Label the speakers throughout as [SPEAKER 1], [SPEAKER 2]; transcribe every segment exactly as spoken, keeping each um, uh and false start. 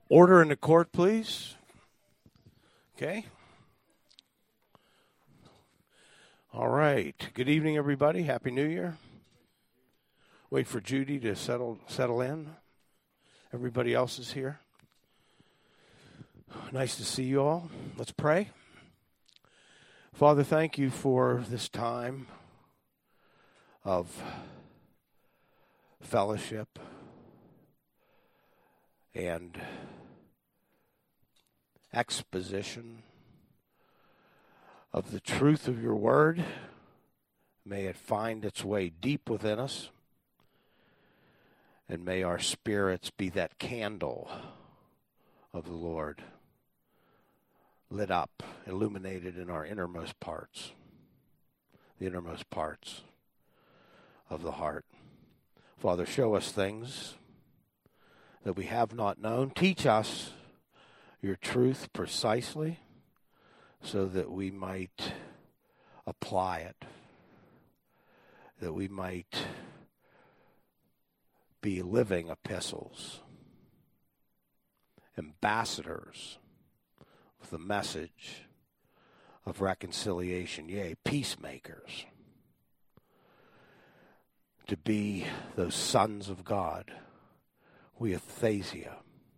[SPEAKER 1] Order in the court, please. Okay. All right. Good evening, everybody. Happy New Year. Wait for Judy to settle settle in. Everybody else is here. Nice to see you all. Let's pray. Father, thank you for this time of fellowship and exposition of the truth of your word. May it find its way deep within us, and may our spirits be that candle of the Lord, lit up, illuminated in our innermost parts, the innermost parts of the heart. Father, show us things that we have not known. Teach us your truth precisely so that we might apply it, that we might be living epistles, ambassadors of the message of reconciliation, yea, peacemakers, to be those sons of God, we Athazia,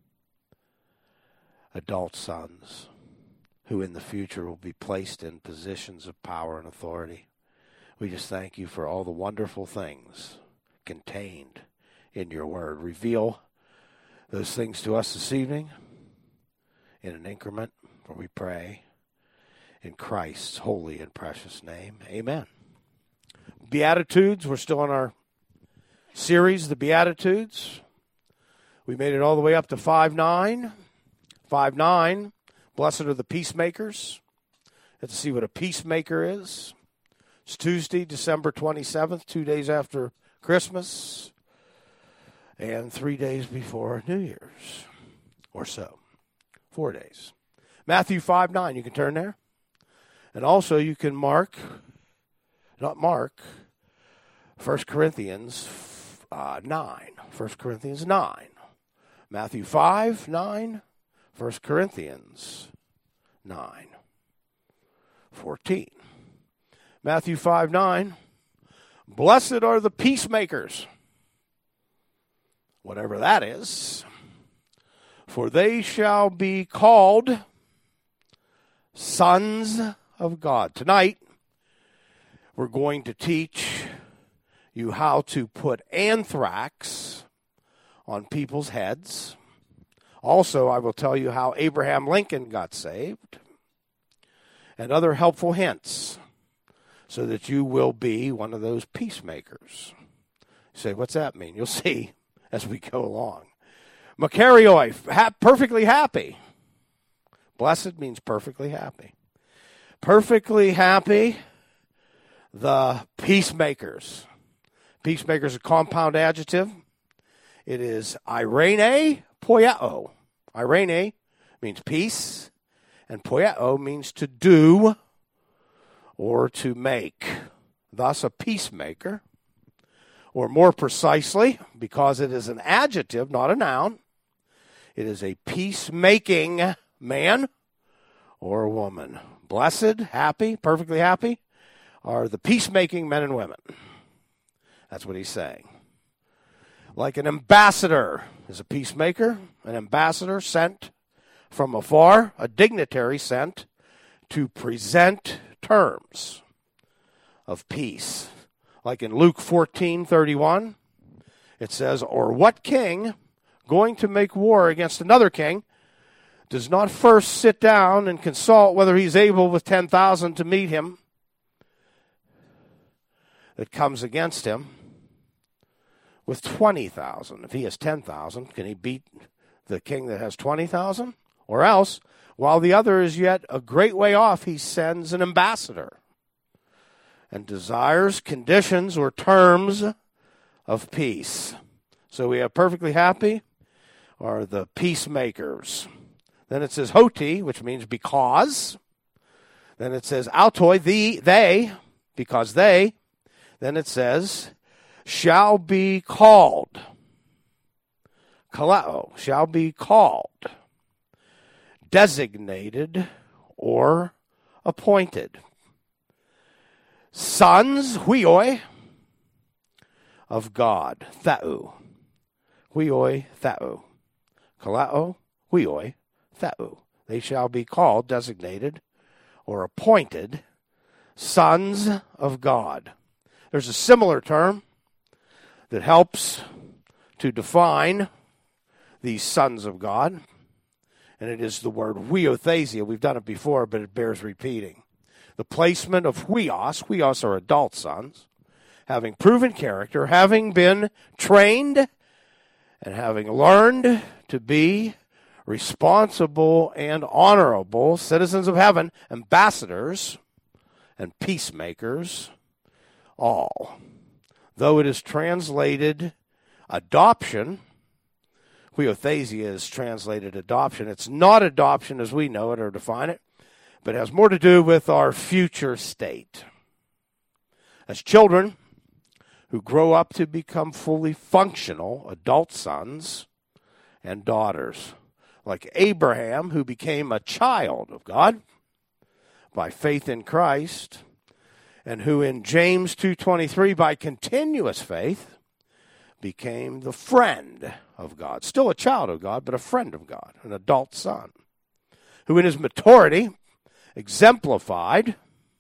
[SPEAKER 1] adult sons, who in the future will be placed in positions of power and authority. We just thank you for all the wonderful things contained in your word. Reveal those things to us this evening in an increment, for we pray in Christ's holy and precious name. Amen. Beatitudes, we're still in our series, the Beatitudes. We made it all the way up to five nine. five nine, blessed are the peacemakers. Let's see what a peacemaker is. It's Tuesday, December twenty-seventh, two days after Christmas, and three days before New Year's, or so. Four days. Matthew five nine, you can turn there. And also you can mark, not mark, First Corinthians uh, nine. First Corinthians nine. Matthew five nine. First Corinthians nine. fourteen. Matthew five nine. Blessed are the peacemakers. Whatever that is. For they shall be called sons of God. Tonight, we're going to teach you how to put anthrax on people's heads. Also, I will tell you how Abraham Lincoln got saved and other helpful hints so that you will be one of those peacemakers. You say, what's that mean? You'll see as we go along. Makarioi, ha- perfectly happy. Blessed means perfectly happy. Perfectly happy, the peacemakers. Peacemakers is a compound adjective. It is irene poieo. Irene means peace, and poieo means to do or to make. Thus, a peacemaker, or more precisely, because it is an adjective, not a noun, it is a peacemaking man or a woman. Blessed, happy, perfectly happy are the peacemaking men and women. That's what he's saying. Like an ambassador is a peacemaker, an ambassador sent from afar, a dignitary sent to present terms of peace. Like in Luke fourteen thirty-one, it says, or what king going to make war against another king does not first sit down and consult whether he's able with ten thousand to meet him that comes against him with twenty thousand. If he has ten thousand, can he beat the king that has twenty thousand? Or else, while the other is yet a great way off, he sends an ambassador and desires conditions or terms of peace. So we have perfectly happy are the peacemakers. Then it says hoti, which means because. Then it says autoi, the, they, because they. Then it says shall be called. Kaleo, shall be called. designated or appointed. Sons, huioi, of God, thau. Huioi, thau. Kalao, huioi, thau. They shall be called, designated, or appointed, sons of God. There's a similar term that helps to define these sons of God, and it is the word huiothesia. We've done it before, but it bears repeating. The placement of huios, huios are adult sons, having proven character, having been trained, and having learned to be responsible and honorable citizens of heaven, ambassadors and peacemakers, all. Though it is translated adoption, huiothesia is translated adoption. It's not adoption as we know it or define it, but it has more to do with our future state. As children who grow up to become fully functional adult sons and daughters, like Abraham, who became a child of God by faith in Christ, and who in James two twenty-three, by continuous faith, became the friend of God. Still a child of God, but a friend of God, an adult son, who in his maturity exemplified,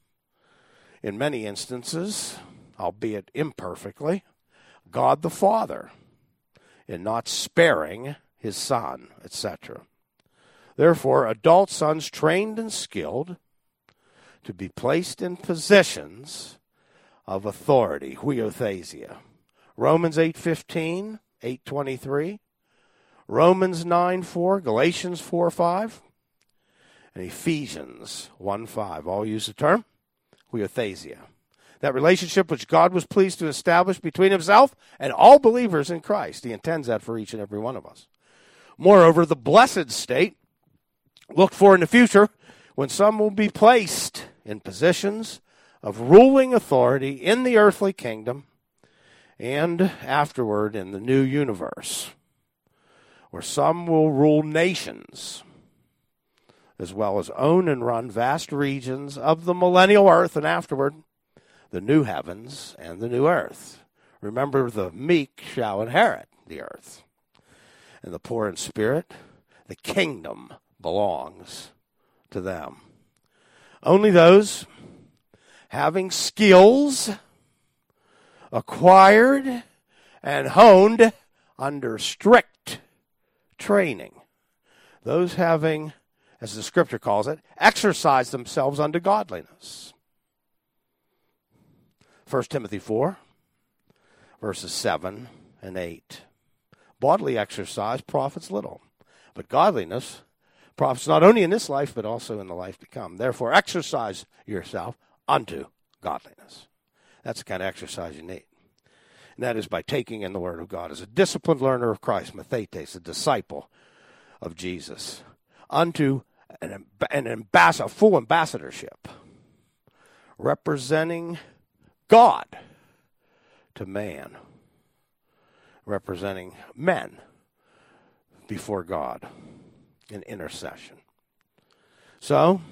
[SPEAKER 1] in many instances, albeit imperfectly, God the Father, in not sparing his son, et cetera. Therefore, adult sons trained and skilled to be placed in positions of authority, huiothesia. Romans eight fifteen, eight twenty-three, Romans nine four, Galatians four five, and Ephesians one five. All use the term huiothesia. That relationship which God was pleased to establish between himself and all believers in Christ. He intends that for each and every one of us. Moreover, the blessed state looked for in the future when some will be placed in positions of ruling authority in the earthly kingdom and afterward in the new universe, where some will rule nations as well as own and run vast regions of the millennial earth, and afterward the new heavens and the new earth. Remember, the meek shall inherit the earth, and the poor in spirit, the kingdom belongs to them. Only those having skills acquired and honed under strict training, those having, as the scripture calls it, exercised themselves unto godliness. First Timothy four, verses seven and eight. Bodily exercise profits little, but godliness profits not only in this life, but also in the life to come. Therefore, exercise yourself unto godliness. That's the kind of exercise you need. And that is by taking in the Word of God as a disciplined learner of Christ, mathetes, a disciple of Jesus, unto an, an ambassador, a full ambassadorship, representing God to man, representing men before God in intercession. So,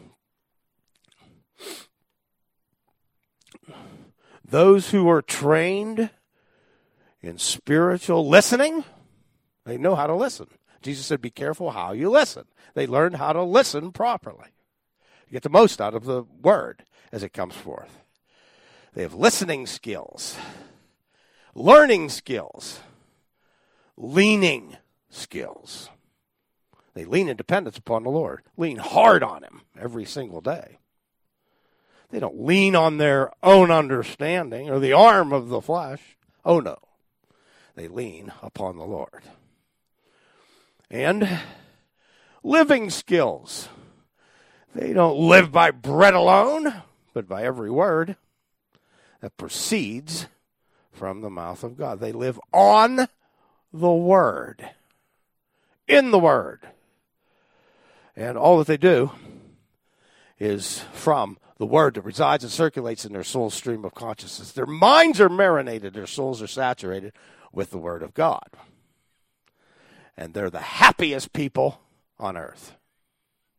[SPEAKER 1] those who are trained in spiritual listening, they know how to listen. Jesus said, be careful how you listen. They learned how to listen properly. You get the most out of the word as it comes forth. They have listening skills, learning skills, leaning skills. They lean in dependence upon the Lord, lean hard on him every single day. They don't lean on their own understanding or the arm of the flesh. Oh, no. They lean upon the Lord. And living skills. They don't live by bread alone, but by every word that proceeds from the mouth of God. They live on the Word, in the Word. And all that they do is from the Word that resides and circulates in their soul's stream of consciousness. Their minds are marinated, their souls are saturated with the Word of God. And they're the happiest people on earth.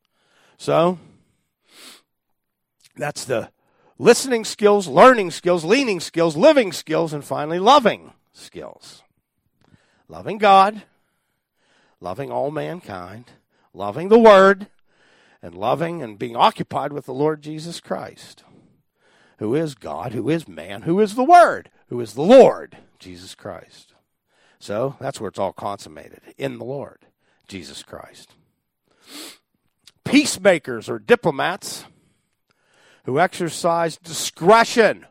[SPEAKER 1] So, that's the listening skills, learning skills, leaning skills, living skills, and finally loving skills. Loving God, loving all mankind, loving the Word, and loving and being occupied with the Lord Jesus Christ, who is God, who is man, who is the Word, who is the Lord Jesus Christ. So that's where it's all consummated, in the Lord Jesus Christ. Peacemakers or diplomats who exercise discretion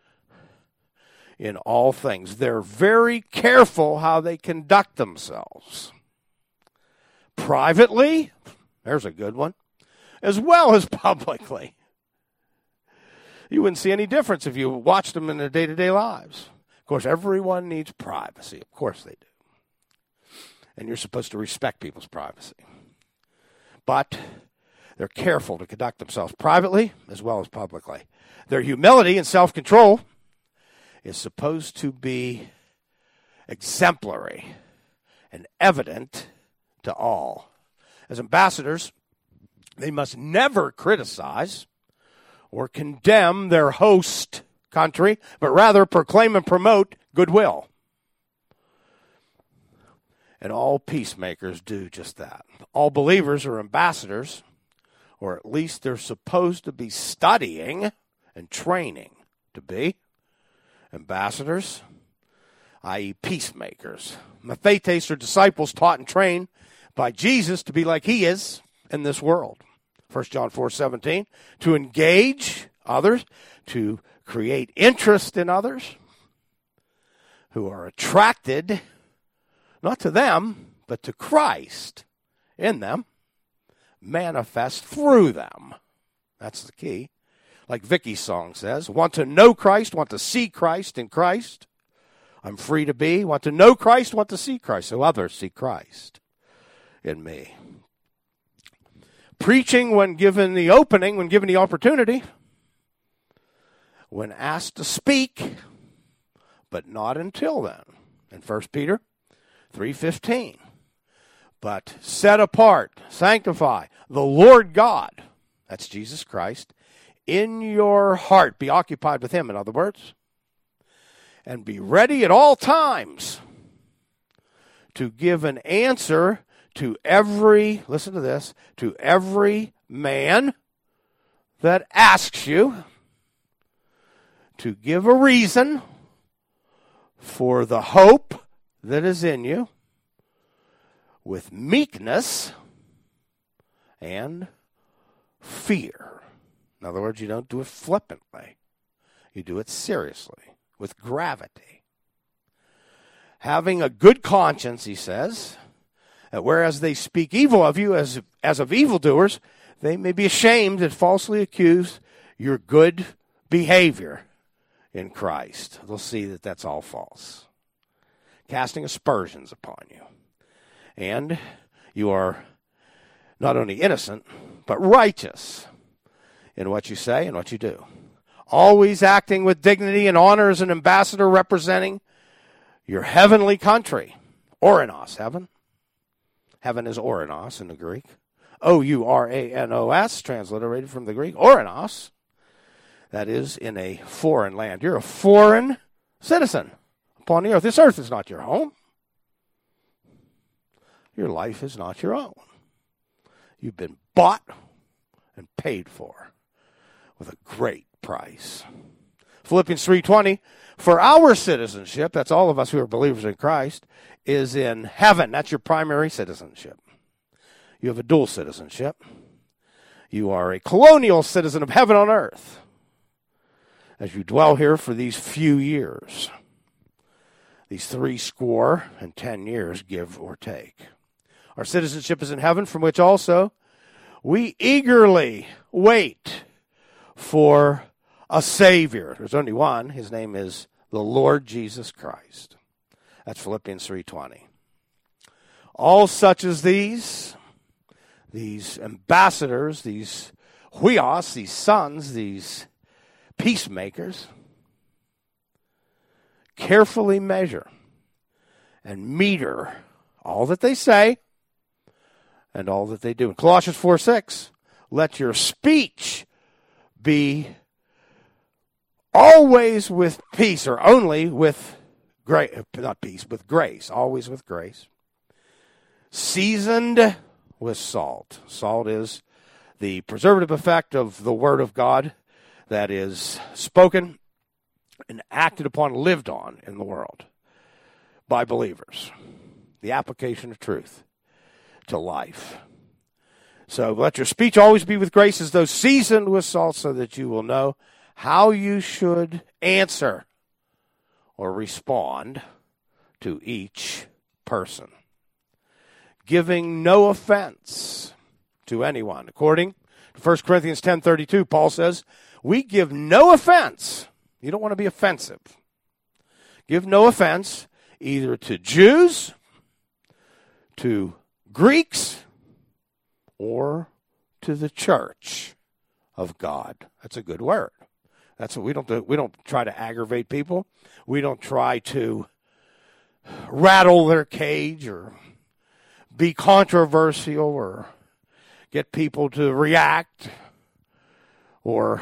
[SPEAKER 1] in all things. They're very careful how they conduct themselves. Privately, there's a good one, as well as publicly. You wouldn't see any difference if you watched them in their day-to-day lives. Of course, everyone needs privacy. Of course they do. And you're supposed to respect people's privacy. But they're careful to conduct themselves privately as well as publicly. Their humility and self-control is supposed to be exemplary and evident to all. As ambassadors, they must never criticize or condemn their host country, but rather proclaim and promote goodwill. And all peacemakers do just that. All believers are ambassadors, or at least they're supposed to be studying and training to be ambassadors, that is peacemakers. Mathetes are disciples taught and trained by Jesus to be like he is in this world. First John four seventeen, to engage others, to create interest in others who are attracted not to them, but to Christ in them, manifest through them. That's the key. Like Vicky's song says, want to know Christ, want to see Christ in Christ. I'm free to be. Want to know Christ, want to see Christ, so others see Christ in me. Preaching when given the opening, when given the opportunity. When asked to speak, but not until then. In First Peter three fifteen. But set apart, sanctify the Lord God, that's Jesus Christ, in your heart. Be occupied with him, in other words. And be ready at all times to give an answer to every, listen to this, to every man that asks you, to give a reason for the hope that is in you with meekness and fear. In other words, you don't do it flippantly. You do it seriously, with gravity. Having a good conscience, he says, that whereas they speak evil of you as, as of evildoers, they may be ashamed and falsely accuse your good behavior in Christ. They'll see that that's all false. Casting aspersions upon you. And you are not only innocent, but righteous in what you say and what you do. Always acting with dignity and honor as an ambassador representing your heavenly country. Oranos, heaven. Heaven is Oranos in the Greek. O U R A N O S, transliterated from the Greek. Oranos. That is in a foreign land. You're a foreign citizen upon the earth. This earth is not your home. Your life is not your own. You've been bought and paid for with a great price. Philippians three twenty, for our citizenship, that's all of us who are believers in Christ, is in heaven. That's your primary citizenship. You have a dual citizenship. You are a colonial citizen of heaven on earth as you dwell here for these few years. These three score and ten years, give or take. Our citizenship is in heaven, from which also we eagerly wait for a Savior. There's only one. His name is the Lord Jesus Christ. That's Philippians three twenty. All such as these, these ambassadors, these huios, these sons, these peacemakers, carefully measure and meter all that they say and all that they do. In Colossians four six, let your speech be always with peace, or only with grace, not peace, with grace, always with grace, seasoned with salt. Salt is the preservative effect of the Word of God that is spoken and acted upon, lived on in the world by believers. The application of truth to life. So let your speech always be with grace as though seasoned with salt, so that you will know how you should answer or respond to each person, giving no offense to anyone. According to First Corinthians ten thirty-two, Paul says, we give no offense. You don't want to be offensive. Give no offense either to Jews, to Greeks, or to the church of God. That's a good word. That's what we don't do. We don't try to aggravate people. We don't try to rattle their cage or be controversial or get people to react or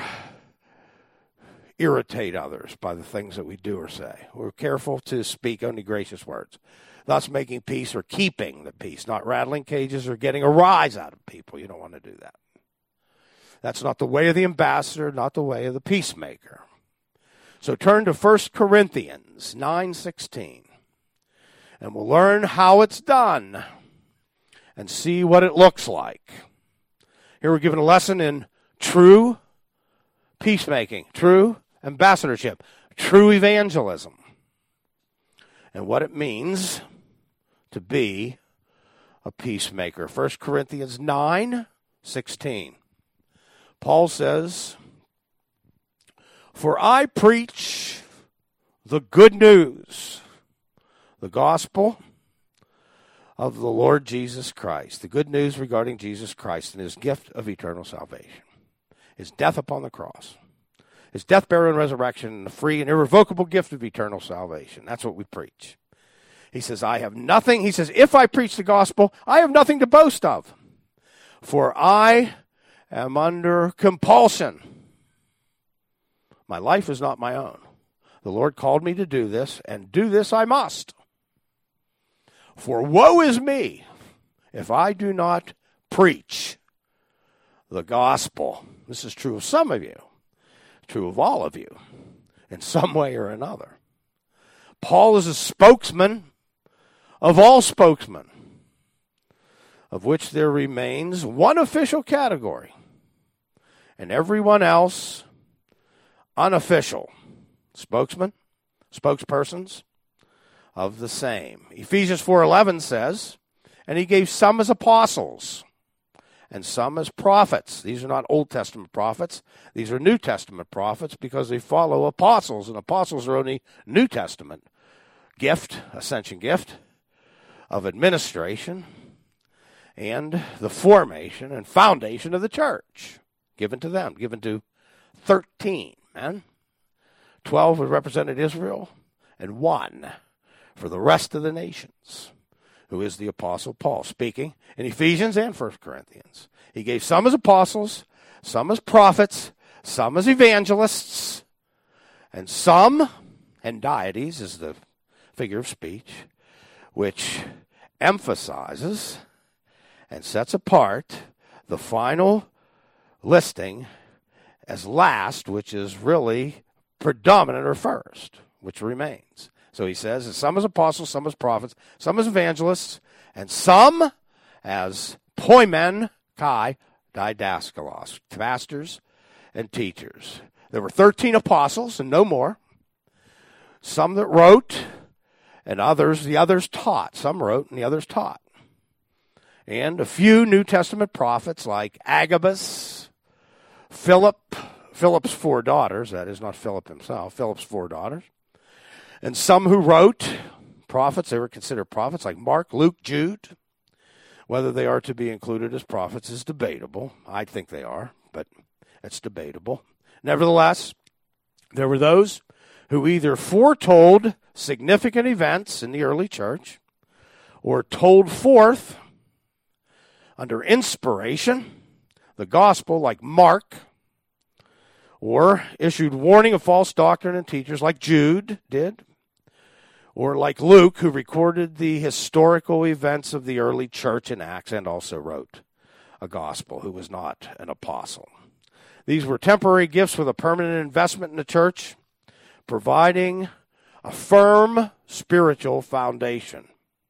[SPEAKER 1] irritate others by the things that we do or say. We're careful to speak only gracious words, thus making peace or keeping the peace, not rattling cages or getting a rise out of people. You don't want to do that. That's not the way of the ambassador, not the way of the peacemaker. So turn to First Corinthians nine sixteen, and we'll learn how it's done and see what it looks like. Here we're given a lesson in true peacemaking, true ambassadorship, true evangelism, and what it means to be a peacemaker. First Corinthians nine sixteen. Paul says, for I preach the good news, the gospel of the Lord Jesus Christ, the good news regarding Jesus Christ and his gift of eternal salvation, his death upon the cross, his death, burial, and resurrection, and the free and irrevocable gift of eternal salvation. That's what we preach. He says, I have nothing. He says, if I preach the gospel, I have nothing to boast of, for I am under compulsion. My life is not my own. The Lord called me to do this, and do this I must. For woe is me if I do not preach the gospel. This is true of some of you, true of all of you, in some way or another. Paul is a spokesman of all spokesmen, of which there remains one official category, and everyone else unofficial. Spokesmen, spokespersons of the same. Ephesians four eleven says, and he gave some as apostles and some as prophets. These are not Old Testament prophets. These are New Testament prophets because they follow apostles, and apostles are only New Testament gift, ascension gift of administration and the formation and foundation of the church, given to them, given to thirteen men. Twelve who represented Israel, and one for the rest of the nations, who is the Apostle Paul, speaking in Ephesians and First Corinthians. He gave some as apostles, some as prophets, some as evangelists, and some, and deities is the figure of speech, which emphasizes and sets apart the final listing as last, which is really predominant or first, which remains. So he says, some as apostles, some as prophets, some as evangelists, and some as poimen kai didaskalos, pastors and teachers. There were thirteen apostles and no more. Some that wrote, and others, the others taught. Some wrote and the others taught. And a few New Testament prophets like Agabus, Philip, Philip's four daughters, that is not Philip himself, Philip's four daughters. And some who wrote, prophets, they were considered prophets, like Mark, Luke, Jude. Whether they are to be included as prophets is debatable. I think they are, but it's debatable. Nevertheless, there were those who either foretold significant events in the early church or told forth under inspiration the gospel like Mark, or issued warning of false doctrine and teachers like Jude did, or like Luke, who recorded the historical events of the early church in Acts and also wrote a gospel, who was not an apostle. These were temporary gifts with a permanent investment in the church, providing a firm spiritual foundation.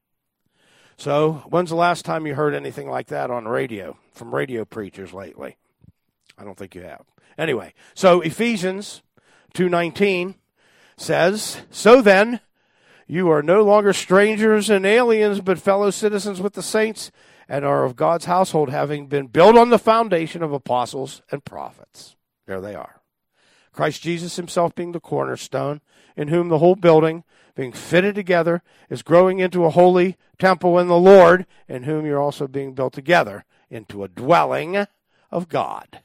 [SPEAKER 1] So, when's the last time you heard anything like that on radio, from radio preachers lately? I don't think you have. Anyway, so Ephesians two nineteen says, "So then, you are no longer strangers and aliens, but fellow citizens with the saints, and are of God's household, having been built on the foundation of apostles and prophets." There they are. Christ Jesus himself being the cornerstone, in whom the whole building, being fitted together, is growing into a holy temple in the Lord, in whom you're also being built together into a dwelling of God,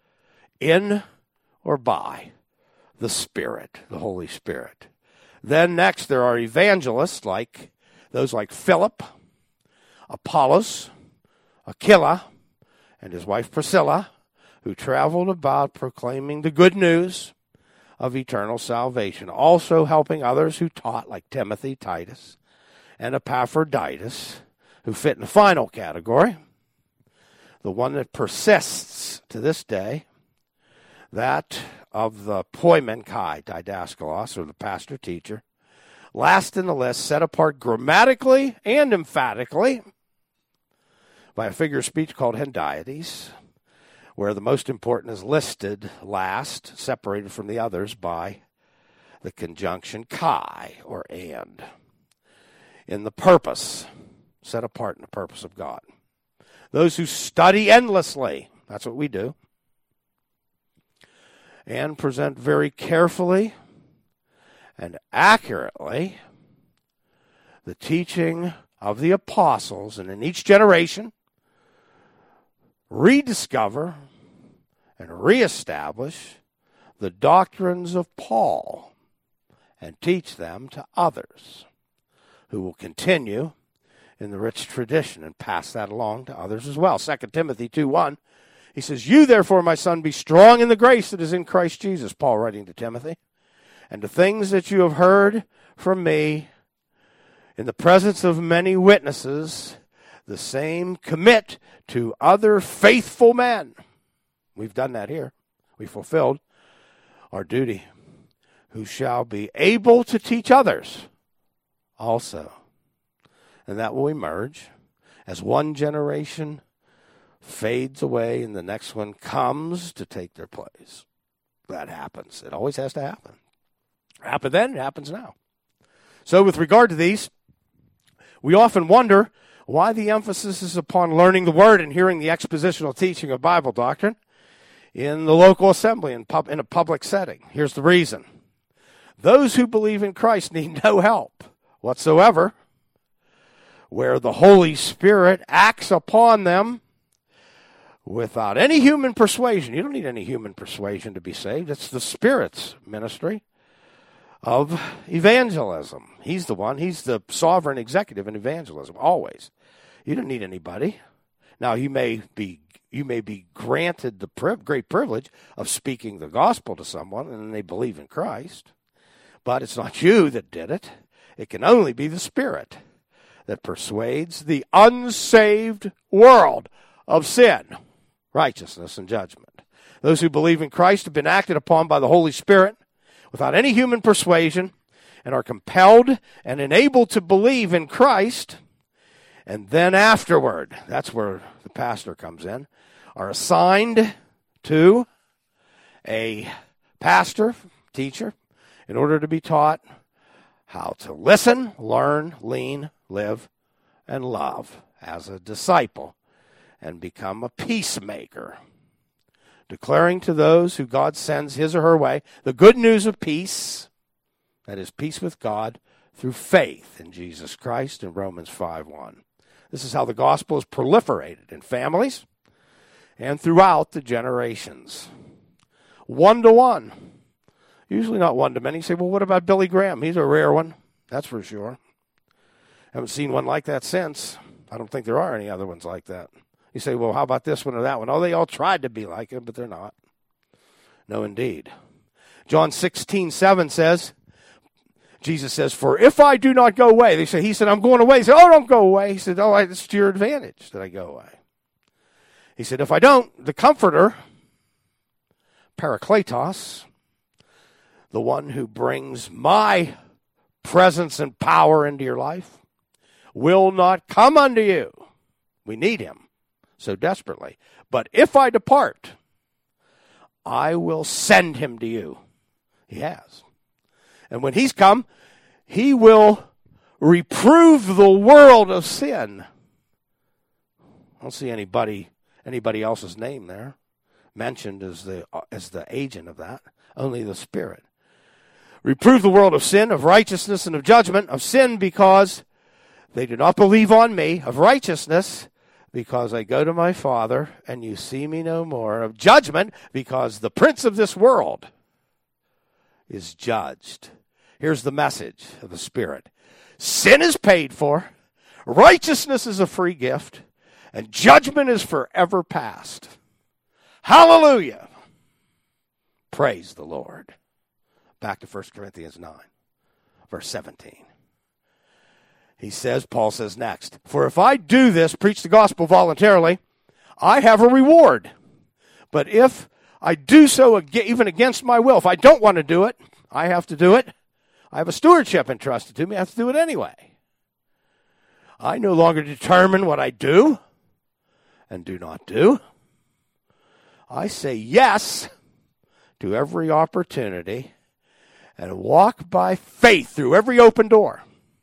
[SPEAKER 1] in or by the Spirit, the Holy Spirit. Then next there are evangelists, like those like Philip, Apollos, Aquila, and his wife Priscilla, who traveled about proclaiming the good news of eternal salvation, also helping others who taught, like Timothy, Titus, and Epaphroditus, who fit in the final category, the one that persists to this day, that of the poimen kai, didaskalos, or the pastor-teacher, last in the list, set apart grammatically and emphatically by a figure of speech called hendiades, where the most important is listed last, separated from the others by the conjunction kai, or and, in the purpose, set apart in the purpose of God. Those who study endlessly, that's what we do, and present very carefully and accurately the teaching of the apostles, and in each generation rediscover and reestablish the doctrines of Paul and teach them to others, who will continue in the rich tradition and pass that along to others as well. Second Timothy two one, he says, "You therefore, my son, be strong in the grace that is in Christ Jesus," Paul writing to Timothy, "and the things that you have heard from me in the presence of many witnesses, the same commit to other faithful men." We've done that here. We fulfilled our duty. "Who shall be able to teach others also." And that will emerge as one generation fades away and the next one comes to take their place. That happens. It always has to happen. It happened then, it happens now. So with regard to these, we often wonder why the emphasis is upon learning the Word and hearing the expositional teaching of Bible doctrine in the local assembly and pub, in a public setting. Here's the reason. Those who believe in Christ need no help whatsoever, where the Holy Spirit acts upon them without any human persuasion. You don't need any human persuasion to be saved. It's the Spirit's ministry of evangelism. He's the one. He's the sovereign executive in evangelism, always. You don't need anybody. Now, you may be you may be granted the pri- great privilege of speaking the gospel to someone and they believe in Christ, but it's not you that did it. It can only be the Spirit that persuades the unsaved world of sin, righteousness, and judgment. Those who believe in Christ have been acted upon by the Holy Spirit without any human persuasion and are compelled and enabled to believe in Christ. And then afterward, that's where the pastor comes in, are assigned to a pastor, teacher, in order to be taught how to listen, learn, lean, live, and love as a disciple and become a peacemaker, declaring to those who God sends his or her way the good news of peace, that is, peace with God through faith in Jesus Christ in Romans five one. This is how the gospel is proliferated in families and throughout the generations. One to one. Usually not one to many. You say, well, what about Billy Graham? He's a rare one, that's for sure. Haven't seen one like that since. I don't think there are any other ones like that. You say, well, how about this one or that one? Oh, they all tried to be like him, but they're not. No, indeed. John sixteen seven says, Jesus says, for if I do not go away, they say, he said, I'm going away. He said, oh, don't go away. He said, oh, it's to your advantage that I go away. He said, if I don't, the Comforter, Parakletos, the one who brings my presence and power into your life, will not come unto you. We need him so desperately. But if I depart, I will send him to you. He has. And when he's come, he will reprove the world of sin. I don't see anybody anybody else's name there mentioned as the as the agent of that. Only the Spirit. Reprove the world of sin, of righteousness, and of judgment. Of sin because they do not believe on me. Of righteousness because I go to my Father and you see me no more. Of judgment because the prince of this world is judged. Here's the message of the Spirit. Sin is paid for, righteousness is a free gift, and judgment is forever past. Hallelujah. Praise the Lord. Back to First Corinthians nine, verse seventeen. He says, Paul says next, for if I do this, preach the gospel voluntarily, I have a reward. But if I do so even against my will, if I don't want to do it, I have to do it. I have a stewardship entrusted to me. I have to do it anyway. I no longer determine what I do and do not do. I say yes to every opportunity and walk by faith through every open door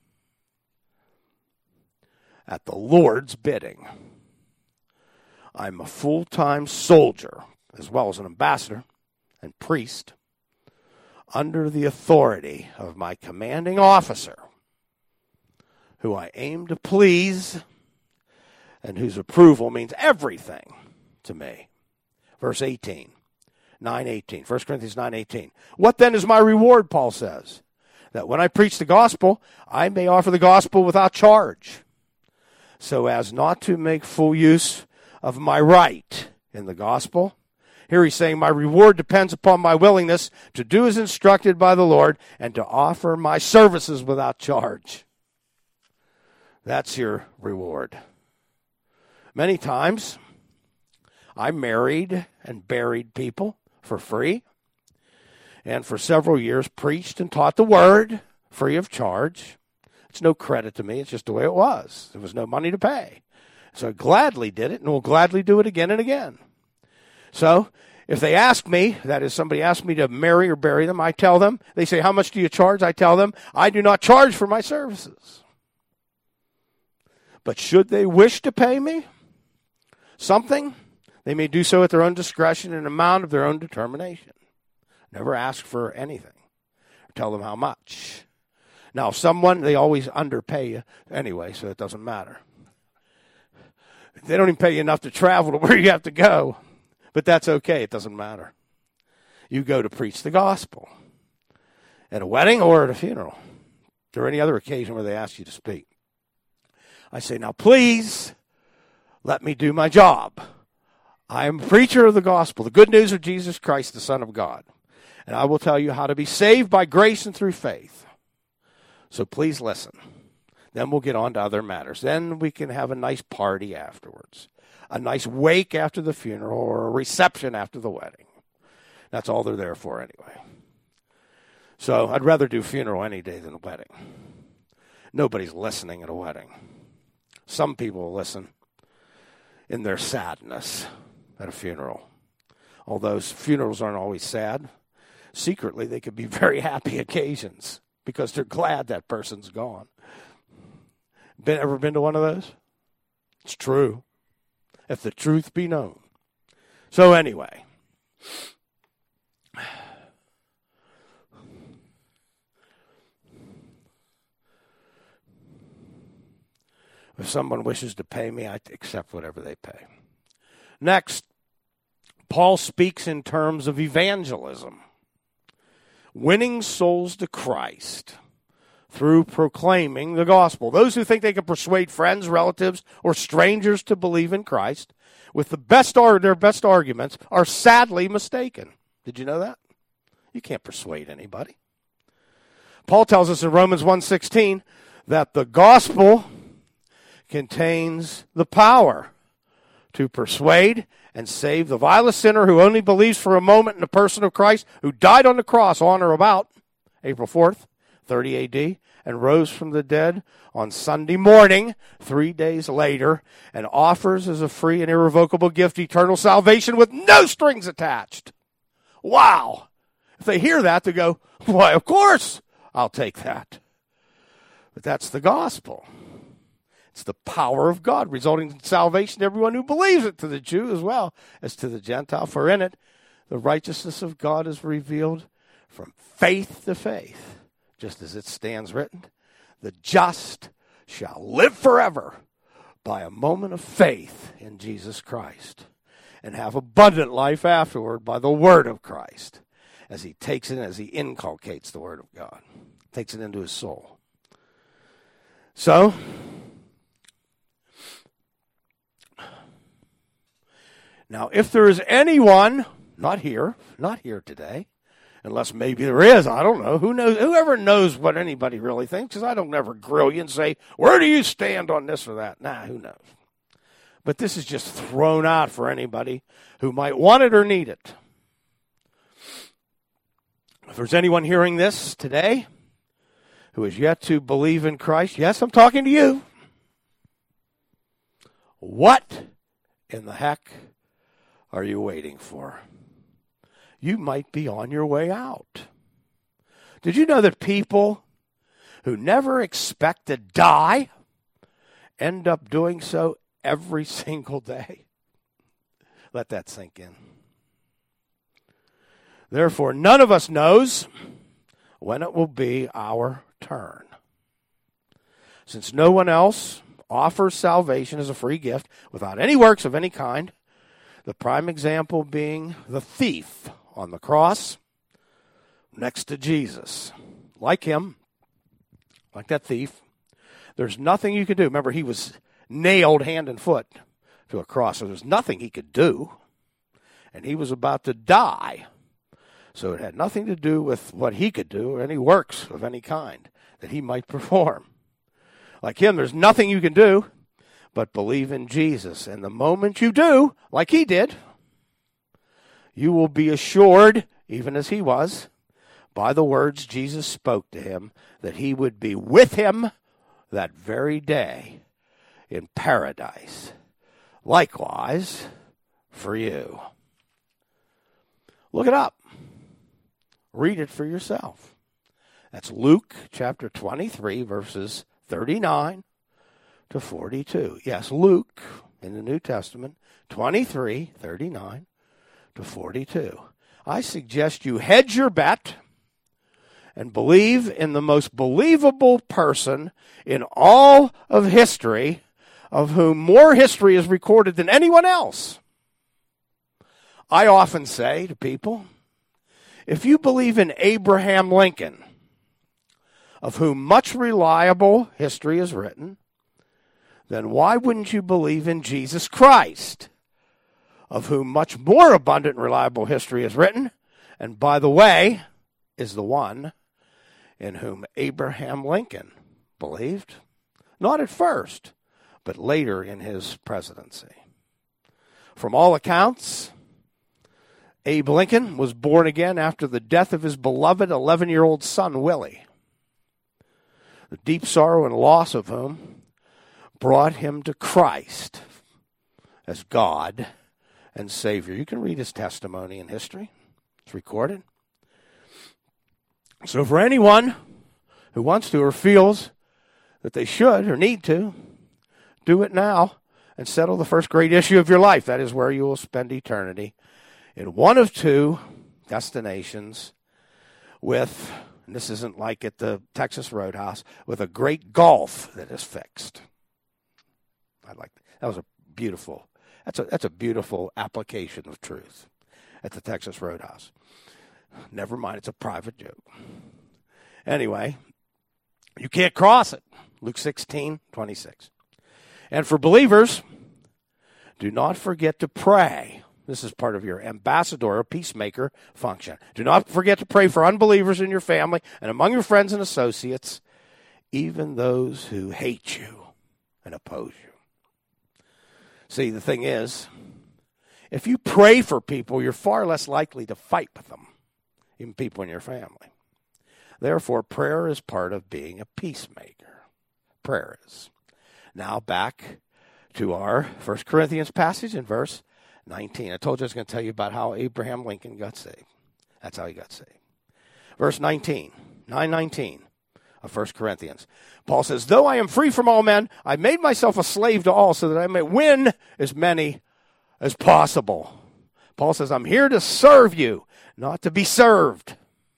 [SPEAKER 1] at the Lord's bidding. I'm a full-time soldier as well as an ambassador and priest under the authority of my commanding officer, who I aim to please and whose approval means everything to me. Verse eighteen, nine eighteen, First Corinthians nine eighteen. What then is my reward, Paul says? That when I preach the gospel, I may offer the gospel without charge, so as not to make full use of my right in the gospel. Here he's saying my reward depends upon my willingness to do as instructed by the Lord and to offer my services without charge. That's your reward. Many times, I married and buried people for free, and for several years preached and taught the word free of charge. It's no credit to me. It's just the way it was. There was no money to pay. So I gladly did it and will gladly do it again and again. So if they ask me, that is, somebody asks me to marry or bury them, I tell them. They say, how much do you charge? I tell them, I do not charge for my services. But should they wish to pay me something, they may do so at their own discretion and amount of their own determination. Never ask for anything. Or tell them how much. Now, someone, they always underpay you anyway, so it doesn't matter. They don't even pay you enough to travel to where you have to go. But that's okay. It doesn't matter. You go to preach the gospel at a wedding or at a funeral or any other occasion where they ask you to speak. I say, now please let me do my job. I am a preacher of the gospel, the good news of Jesus Christ, the Son of God. And I will tell you how to be saved by grace and through faith. So please listen. Then we'll get on to other matters. Then we can have a nice party afterwards. A nice wake after the funeral or a reception after the wedding. That's all they're there for anyway. So I'd rather do funeral any day than a wedding. Nobody's listening at a wedding. Some people will listen in their sadness at a funeral. Although funerals aren't always sad, secretly they could be very happy occasions because they're glad that person's gone. Been, ever been to one of those? It's true. If the truth be known. So anyway. If someone wishes to pay me, I accept whatever they pay. Next, Paul speaks in terms of evangelism. Winning souls to Christ through proclaiming the gospel. Those who think they can persuade friends, relatives, or strangers to believe in Christ with the best ar- their best arguments are sadly mistaken. Did you know that? You can't persuade anybody. Paul tells us in Romans one sixteen that the gospel contains the power to persuade and save the vilest sinner who only believes for a moment in the person of Christ, who died on the cross on or about April fourth, thirty A D, and rose from the dead on Sunday morning, three days later, and offers as a free and irrevocable gift eternal salvation with no strings attached. Wow! If they hear that, they go, why, of course, I'll take that. But that's the gospel. It's the power of God resulting in salvation to everyone who believes it, to the Jew as well as to the Gentile. For in it, the righteousness of God is revealed from faith to faith, just as it stands written, the just shall live forever by a moment of faith in Jesus Christ, and have abundant life afterward by the word of Christ, as he takes it, as he inculcates the word of God, takes it into his soul. So, now if there is anyone, not here, not here today, unless maybe there is, I don't know. Who knows? Whoever knows what anybody really thinks, because I don't ever grill you and say, where do you stand on this or that? Nah, who knows? But this is just thrown out for anybody who might want it or need it. If there's anyone hearing this today who has yet to believe in Christ, yes, I'm talking to you. What in the heck are you waiting for? You might be on your way out. Did you know that people who never expect to die end up doing so every single day? Let that sink in. Therefore, none of us knows when it will be our turn. Since no one else offers salvation as a free gift without any works of any kind, the prime example being the thief on the cross next to Jesus. Like him, like that thief, there's nothing you can do. Remember, he was nailed hand and foot to a cross, so there's nothing he could do. And he was about to die. So it had nothing to do with what he could do or any works of any kind that he might perform. Like him, there's nothing you can do but believe in Jesus. And the moment you do, like he did, you will be assured, even as he was, by the words Jesus spoke to him, that he would be with him that very day in paradise. Likewise, for you. Look it up. Read it for yourself. That's Luke chapter twenty-three, verses thirty-nine to forty-two. Yes, Luke in the New Testament, twenty-three, thirty-nine to forty-two. I suggest you hedge your bet and believe in the most believable person in all of history, of whom more history is recorded than anyone else. I often say to people, if you believe in Abraham Lincoln, of whom much reliable history is written, then why wouldn't you believe in Jesus Christ, of whom much more abundant and reliable history is written, and by the way, is the one in whom Abraham Lincoln believed? Not at first, but later in his presidency. From all accounts, Abe Lincoln was born again after the death of his beloved eleven-year-old son, Willie, the deep sorrow and loss of whom brought him to Christ as God and Savior. You can read his testimony in history. It's recorded. So for anyone who wants to or feels that they should or need to, do it now and settle the first great issue of your life. That is where you will spend eternity, in one of two destinations with, and this isn't like at the Texas Roadhouse, with a great gulf that is fixed. I like that. That was a beautiful, that's a, that's a beautiful application of truth at the Texas Roadhouse. Never mind, it's a private joke. Anyway, You can't cross it. Luke sixteen twenty-six. And for believers, do not forget to pray. This is part of your ambassador or peacemaker function. Do not forget to pray for unbelievers in your family and among your friends and associates, even those who hate you and oppose you. See, the thing is, if you pray for people, you're far less likely to fight with them, even people in your family. Therefore, prayer is part of being a peacemaker. Prayer is. Now back to our First Corinthians passage in verse nineteen. I told you I was going to tell you about how Abraham Lincoln got saved. That's how he got saved. Verse nineteen, nine nineteen of First Corinthians. Paul says, though I am free from all men, I made myself a slave to all so that I may win as many as possible. Paul says, I'm here to serve you, not to be served.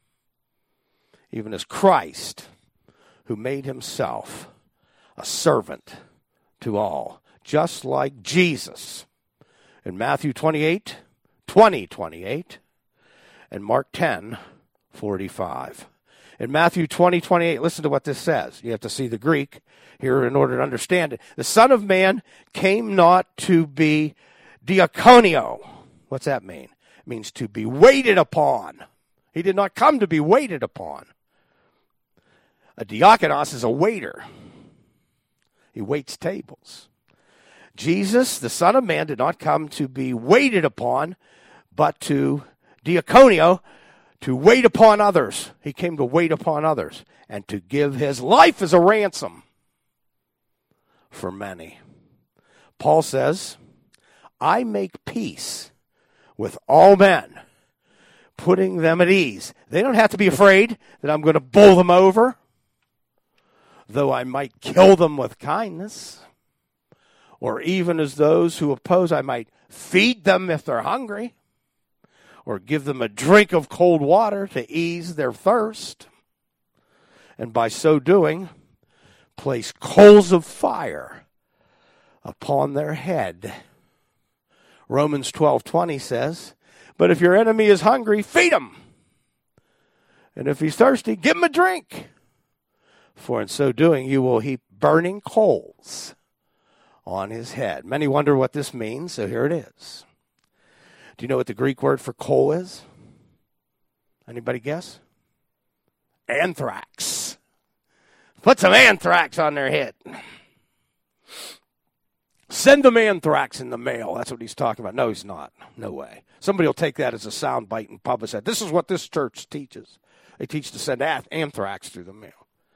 [SPEAKER 1] Even as Christ, who made himself a servant to all, just like Jesus in Matthew twenty-eight, twenty, twenty-eight, and Mark ten, forty-five. In Matthew twenty, twenty-eight, listen to what this says. You have to see the Greek here in order to understand it. The Son of Man came not to be diakonio. What's that mean? It means to be waited upon. He did not come to be waited upon. A diakonos is a waiter. He waits tables. Jesus, the Son of Man, did not come to be waited upon, but to diakonio, to wait upon others. He came to wait upon others and to give his life as a ransom for many. Paul says, I make peace with all men, putting them at ease. They don't have to be afraid that I'm going to bowl them over, though I might kill them with kindness. Or even as those who oppose, I might feed them if they're hungry, or give them a drink of cold water to ease their thirst, and by so doing, place coals of fire upon their head. Romans twelve twenty says, but if your enemy is hungry, feed him. And if he's thirsty, give him a drink. For in so doing, you will heap burning coals on his head. Many wonder what this means, so here it is. Do you know what the Greek word for coal is? Anybody guess? Anthrax. Put some anthrax on their head. Send them anthrax in the mail. That's what he's talking about. No, he's not. No way. Somebody will take that as a sound bite and publish that. This is what this church teaches. They teach to send anthrax through the mail.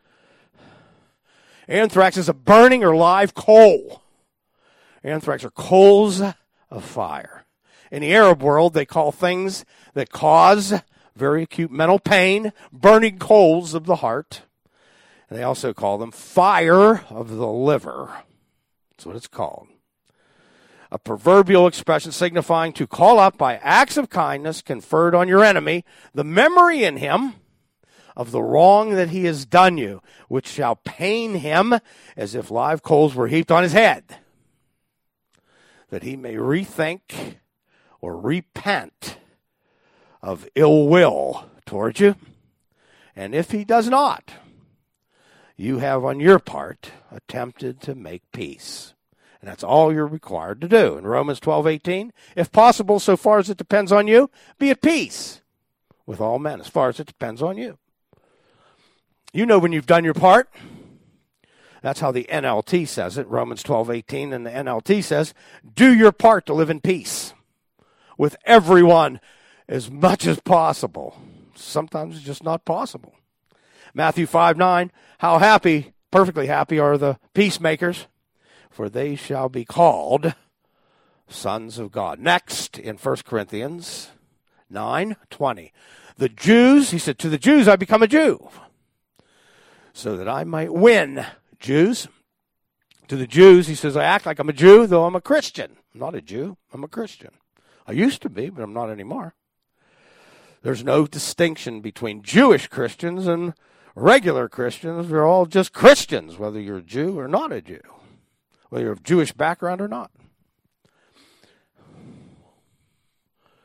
[SPEAKER 1] Anthrax is a burning or live coal. Anthrax are coals of fire. In the Arab world, they call things that cause very acute mental pain burning coals of the heart. And they also call them fire of the liver. That's what it's called. A proverbial expression signifying to call up by acts of kindness conferred on your enemy the memory in him of the wrong that he has done you, which shall pain him as if live coals were heaped on his head, that he may rethink or repent of ill will towards you. And if he does not, you have on your part attempted to make peace. And that's all you're required to do. In Romans twelve eighteen, if possible, so far as it depends on you, be at peace with all men, as far as it depends on you. You know when you've done your part. That's how the N L T says it, Romans twelve eighteen, and the N L T says, do your part to live in peace with everyone as much as possible. Sometimes it's just not possible. Matthew five nine, how happy, perfectly happy are the peacemakers, for they shall be called sons of God. Next, in First Corinthians nine twenty, the Jews, he said, to the Jews I become a Jew, so that I might win Jews. To the Jews, he says, I act like I'm a Jew, though I'm a Christian. I'm not a Jew, I'm a Christian. I used to be, but I'm not anymore. There's no distinction between Jewish Christians and regular Christians. We're all just Christians, whether you're a Jew or not a Jew, whether you're of Jewish background or not.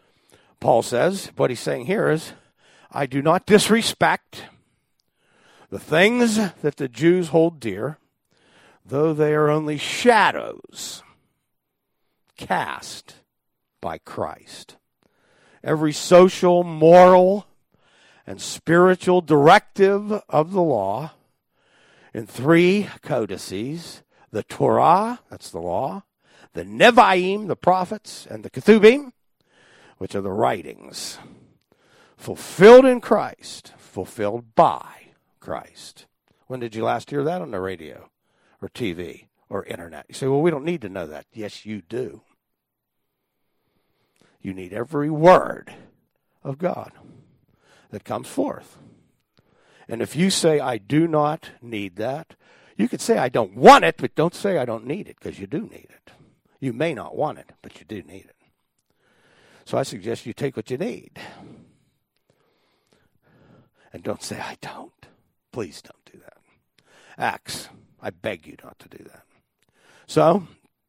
[SPEAKER 1] Paul says, what he's saying here is, I do not disrespect The things that the Jews hold dear, though they are only shadows cast by Christ. Every social, moral, and spiritual directive of the law in three codices, the Torah, that's the law, the Nevi'im, the prophets, and the Ketubim, which are the writings, fulfilled in Christ, fulfilled by Christ. When did you last hear that on the radio or T V or internet? You say, well, we don't need to know that. Yes, you do. You need every word of God that comes forth. And if you say, I do not need that, you could say, I don't want it, but don't say I don't need it, because you do need it. You may not want it, but you do need it. So I suggest you take what you need. And don't say, I don't. Please don't do that. Acts, I beg you not to do that. So,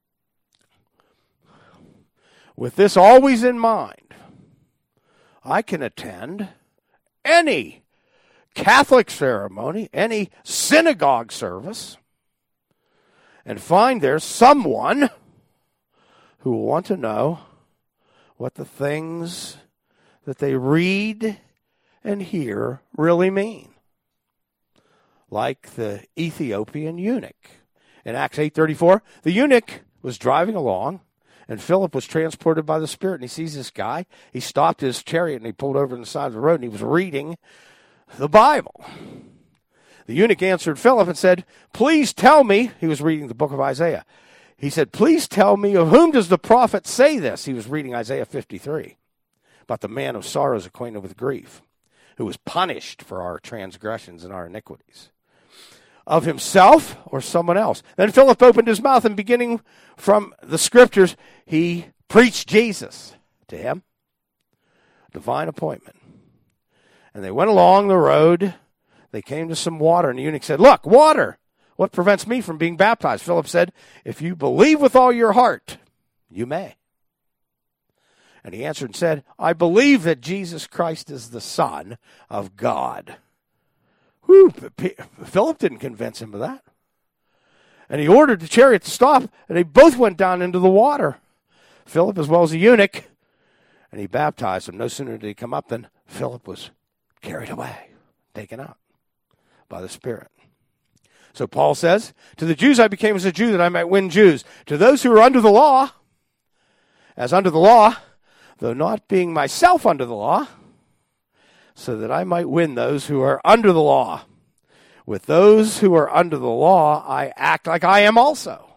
[SPEAKER 1] with this always in mind, I can attend any Catholic ceremony, any synagogue service, and find there someone who will want to know what the things that they read and hear really mean. Like the Ethiopian eunuch. In Acts eight thirty-four, the eunuch was driving along, and Philip was transported by the Spirit, and he sees this guy. He stopped his chariot, and he pulled over on the side of the road, and he was reading the Bible. The eunuch answered Philip and said, please tell me, he was reading the book of Isaiah. He said, please tell me, of whom does the prophet say this? He was reading Isaiah fifty-three, about the man of sorrows acquainted with grief, who was punished for our transgressions and our iniquities. Of himself or someone else? Then Philip opened his mouth, and beginning from the scriptures, he preached Jesus to him. Divine appointment. And they went along the road. They came to some water, and the eunuch said, look, water! What prevents me from being baptized? Philip said, if you believe with all your heart, you may. And he answered and said, I believe that Jesus Christ is the Son of God. Whew, Philip didn't convince him of that. And he ordered the chariot to stop, and they both went down into the water, Philip as well as the eunuch, and he baptized him. No sooner did he come up than Philip was carried away, taken out by the Spirit. So Paul says, to the Jews I became as a Jew that I might win Jews. To those who are under the law, as under the law, though not being myself under the law, so that I might win those who are under the law. With those who are under the law, I act like I am also.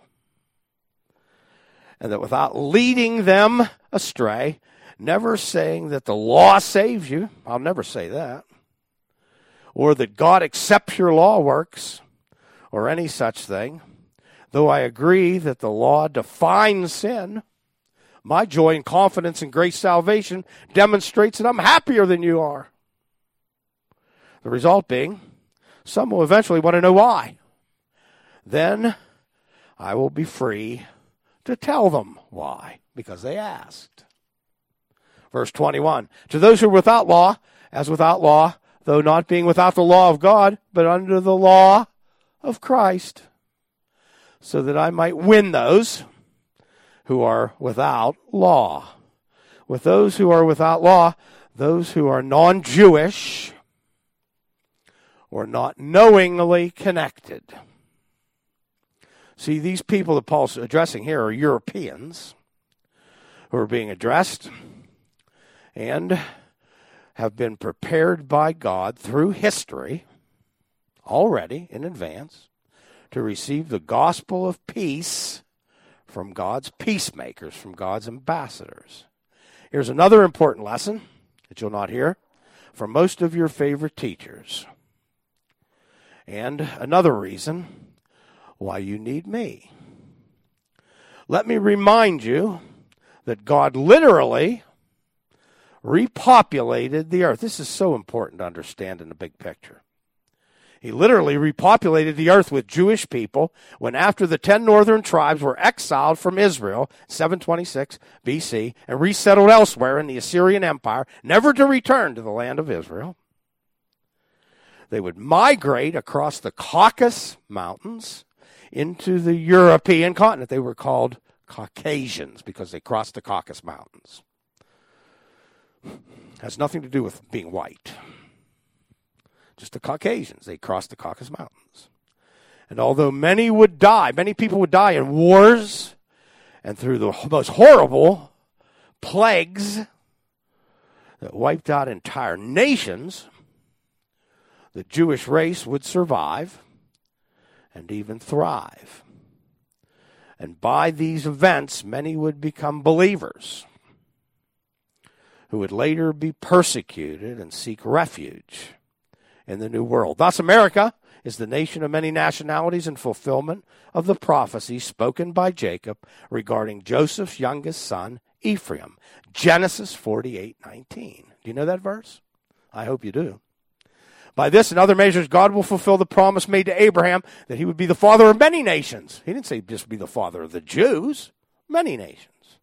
[SPEAKER 1] And that without leading them astray, never saying that the law saves you, I'll never say that, or that God accepts your law works, or any such thing, though I agree that the law defines sin, my joy and confidence in grace salvation demonstrates that I'm happier than you are. The result being, some will eventually want to know why. Then I will be free to tell them why, because they asked. Verse twenty-one, to those who are without law, as without law, though not being without the law of God, but under the law of Christ, so that I might win those who are without law. With those who are without law, those who are non-Jewish, or not knowingly connected. See, these people that Paul's addressing here are Europeans who are being addressed and have been prepared by God through history already in advance to receive the gospel of peace from God's peacemakers, from God's ambassadors. Here's another important lesson that you'll not hear from most of your favorite teachers. And another reason why you need me. Let me remind you that God literally repopulated the earth. This is so important to understand in the big picture. He literally repopulated the earth with Jewish people when after the ten northern tribes were exiled from Israel, seven twenty-six B C, and resettled elsewhere in the Assyrian Empire, never to return to the land of Israel. They would migrate across the Caucasus Mountains into the European continent. They were called Caucasians because they crossed the Caucasus Mountains. Has nothing to do with being white. Just the Caucasians. They crossed the Caucasus Mountains. And although many would die, many people would die in wars and through the most horrible plagues that wiped out entire nations, the Jewish race would survive and even thrive. And by these events, many would become believers who would later be persecuted and seek refuge in the New World. Thus, America is the nation of many nationalities in fulfillment of the prophecy spoken by Jacob regarding Joseph's youngest son, Ephraim. Genesis forty-eight nineteen. Do you know that verse? I hope you do. By this and other measures, God will fulfill the promise made to Abraham that he would be the father of many nations. He didn't say just be the father of the Jews, many nations.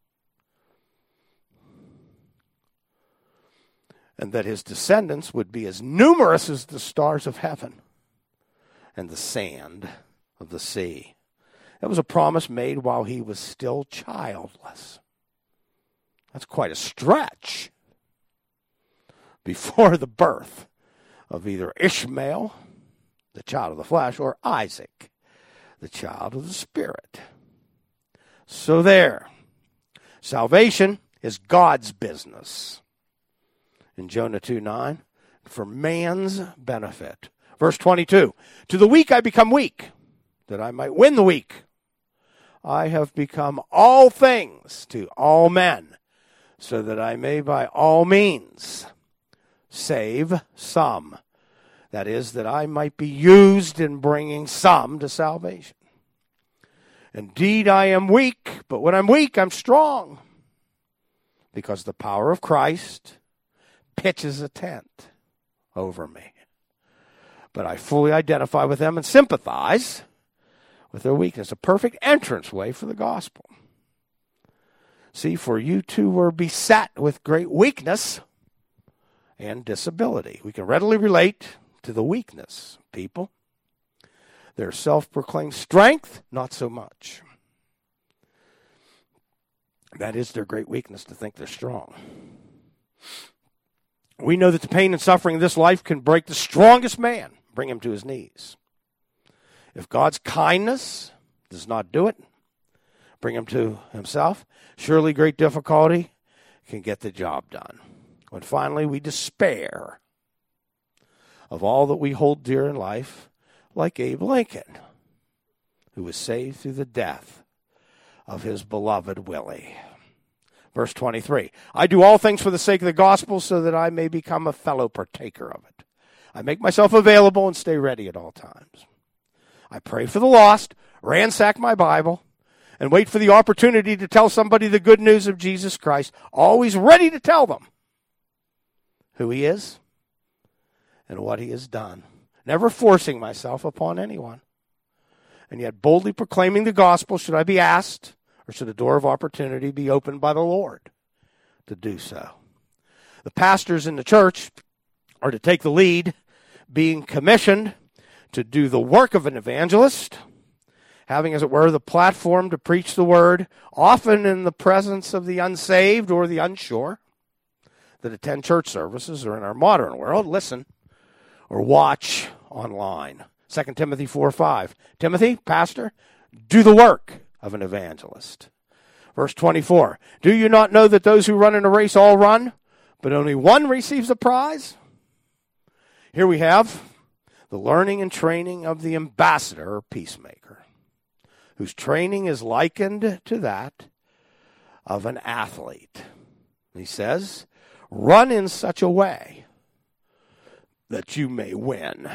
[SPEAKER 1] And that his descendants would be as numerous as the stars of heaven and the sand of the sea. That was a promise made while he was still childless. That's quite a stretch before the birth of either Ishmael, the child of the flesh, or Isaac, the child of the spirit. So there, salvation is God's business. In Jonah two nine, for man's benefit. Verse twenty-two, to the weak I become weak, that I might win the weak. I have become all things to all men, so that I may by all means save some. That is, that I might be used in bringing some to salvation. Indeed, I am weak, but when I'm weak, I'm strong, because the power of Christ pitches a tent over me. But I fully identify with them and sympathize with their weakness. A perfect entranceway for the gospel. See, for you too were beset with great weakness and disability. We can readily relate to the weakness, people. Their self-proclaimed strength, not so much. That is their great weakness, to think they're strong. We know that the pain and suffering of this life can break the strongest man, bring him to his knees. If God's kindness does not do it, bring him to himself, surely great difficulty can get the job done. When finally we despair of all that we hold dear in life, like Abe Lincoln, who was saved through the death of his beloved Willie. Verse twenty-three, I do all things for the sake of the gospel so that I may become a fellow partaker of it. I make myself available and stay ready at all times. I pray for the lost, ransack my Bible, and wait for the opportunity to tell somebody the good news of Jesus Christ, always ready to tell them who he is and what he has done. Never forcing myself upon anyone. And yet boldly proclaiming the gospel should I be asked, or should a door of opportunity be opened by the Lord to do so. The pastors in the church are to take the lead, being commissioned to do the work of an evangelist, having, as it were, the platform to preach the word, often in the presence of the unsaved or the unsure that attend church services or in our modern world, listen or watch online. Second Timothy four five. Timothy, pastor, do the work of an evangelist. Verse twenty-four. Do you not know that those who run in a race all run, but only one receives a prize? Here we have the learning and training of the ambassador or peacemaker, whose training is likened to that of an athlete. He says, run in such a way that you may win.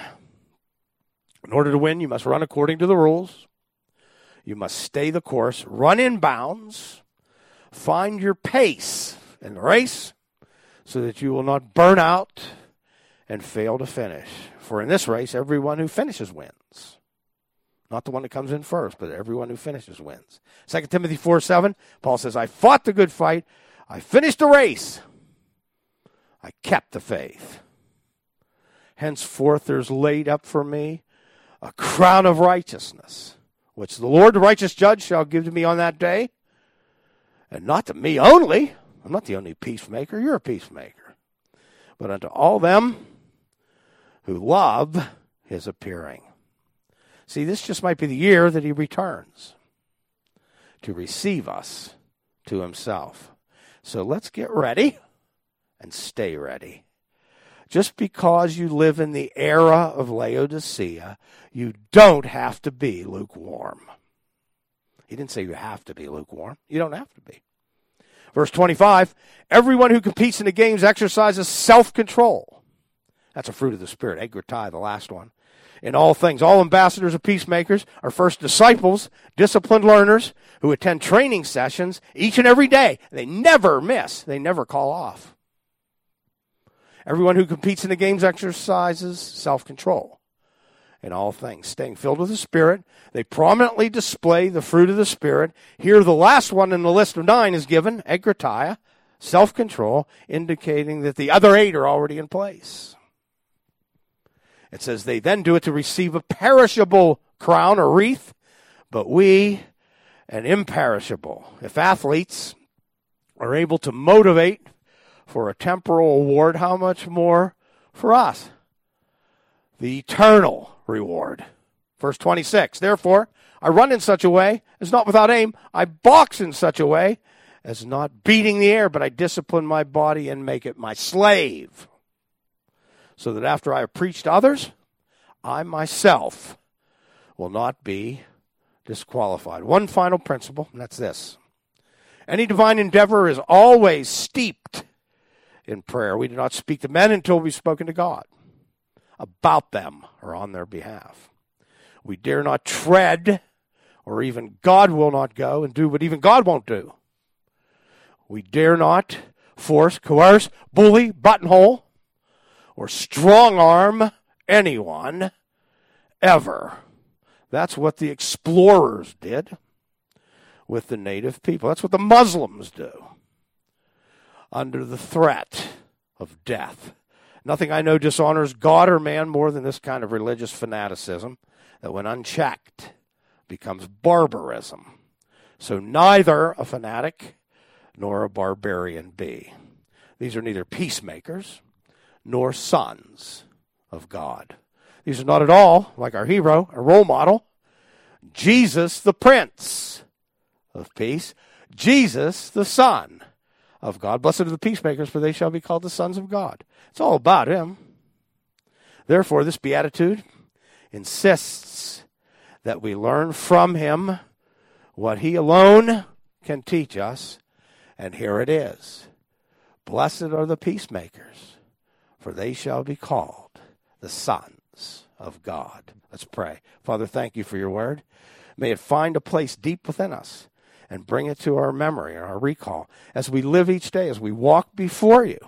[SPEAKER 1] In order to win, you must run according to the rules. You must stay the course, run in bounds, find your pace in the race so that you will not burn out and fail to finish. For in this race, everyone who finishes wins. Not the one that comes in first, but everyone who finishes wins. Second Timothy four seven, Paul says, I fought the good fight. I finished the race. I kept the faith. Henceforth there's laid up for me a crown of righteousness, which the Lord, the righteous judge, shall give to me on that day. And not to me only. I'm not the only peacemaker. You're a peacemaker. But unto all them who love his appearing. See, this just might be the year that he returns to receive us to himself. So let's get ready and stay ready. Just because you live in the era of Laodicea, you don't have to be lukewarm. He didn't say you have to be lukewarm. You don't have to be. Verse twenty-five, everyone who competes in the games exercises self-control. That's a fruit of the Spirit. Egretai, the last one. In all things, all ambassadors of peacemakers are first disciples, disciplined learners who attend training sessions each and every day. They never miss. They never call off. Everyone who competes in the games exercises self-control in all things, staying filled with the Spirit. They prominently display the fruit of the Spirit. Here, the last one in the list of nine is given, egretai, self-control, indicating that the other eight are already in place. It says they then do it to receive a perishable crown or wreath, but we an imperishable. If athletes are able to motivate for a temporal award, how much more for us? The eternal reward. Verse twenty-six, therefore, I run in such a way as not without aim. I box in such a way as not beating the air, but I discipline my body and make it my slave, so that after I have preached to others, I myself will not be disqualified. One final principle, and that's this. Any divine endeavor is always steeped in prayer. We do not speak to men until we've spoken to God about them or on their behalf. We dare not tread, or even God will not go and do what even God won't do. We dare not force, coerce, bully, buttonhole, or strong-arm anyone ever. That's what the explorers did with the native people. That's what the Muslims do under the threat of death. Nothing I know dishonors God or man more than this kind of religious fanaticism that, when unchecked, becomes barbarism. So neither a fanatic nor a barbarian be. These are neither peacemakers nor sons of God. These are not at all like our hero, a role model, Jesus the Prince of Peace, Jesus the Son of God. Blessed are the peacemakers, for they shall be called the sons of God. It's all about him. Therefore, this beatitude insists that we learn from him what he alone can teach us, and here it is. Blessed are the peacemakers, for they shall be called the sons of God. Let's pray. Father, thank you for your word. May it find a place deep within us and bring it to our memory and our recall as we live each day, as we walk before you,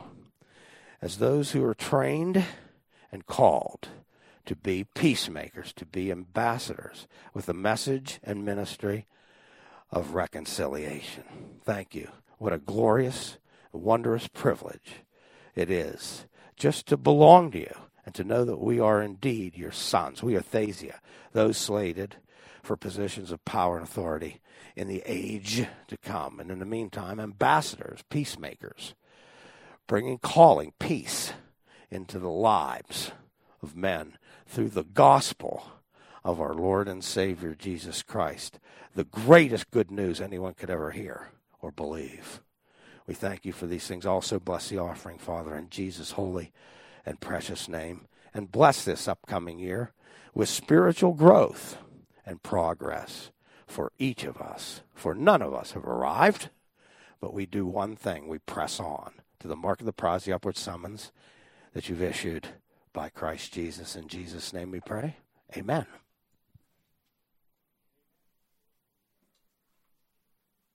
[SPEAKER 1] as those who are trained and called to be peacemakers, to be ambassadors with the message and ministry of reconciliation. Thank you. What a glorious, wondrous privilege it is just to belong to you and to know that we are indeed your sons. We are Thasia, those slated for positions of power and authority in the age to come. And in the meantime, ambassadors, peacemakers, bringing, calling peace into the lives of men through the gospel of our Lord and Savior Jesus Christ, the greatest good news anyone could ever hear or believe. We thank you for these things. Also bless the offering, Father, in Jesus' holy and precious name. And bless this upcoming year with spiritual growth and progress for each of us. For none of us have arrived, but we do one thing. We press on to the mark of the prize, the upward summons that you've issued by Christ Jesus. In Jesus' name we pray. Amen.